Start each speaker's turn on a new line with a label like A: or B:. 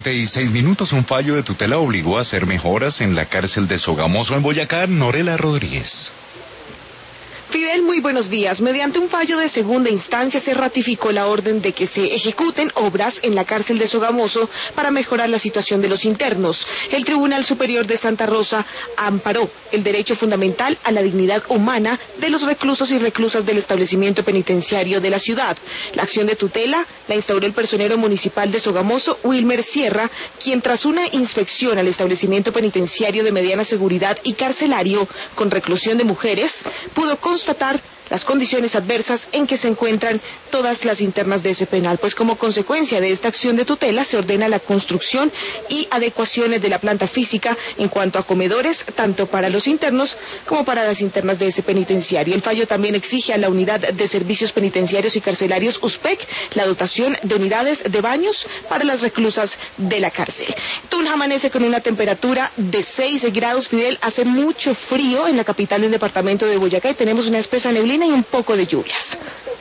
A: 7:06, un fallo de tutela obligó a hacer mejoras en la cárcel de Sogamoso en Boyacá. Norela Rodríguez.
B: Fidel, muy buenos días. Mediante un fallo de segunda instancia se ratificó la orden de que se ejecuten obras en la cárcel de Sogamoso para mejorar la situación de los internos. El Tribunal Superior de Santa Rosa amparó el derecho fundamental a la dignidad humana de los reclusos y reclusas del establecimiento penitenciario de la ciudad. La acción de tutela la instauró el personero municipal de Sogamoso, Wilmer Sierra, quien tras una inspección al establecimiento penitenciario de mediana seguridad y carcelario con reclusión de mujeres, pudo constatar las condiciones adversas en que se encuentran todas las internas de ese penal, pues como consecuencia de esta acción de tutela se ordena la construcción y adecuaciones de la planta física en cuanto a comedores, tanto para los internos como para las internas de ese penitenciario. El fallo también exige a la Unidad de Servicios Penitenciarios y Carcelarios USPEC la dotación de unidades de baños para las reclusas de la cárcel. Tunja amanece con una temperatura de 6 grados, Fidel, hace mucho frío en la capital del departamento de Boyacá y tenemos una espesa neblina y un poco de lluvias.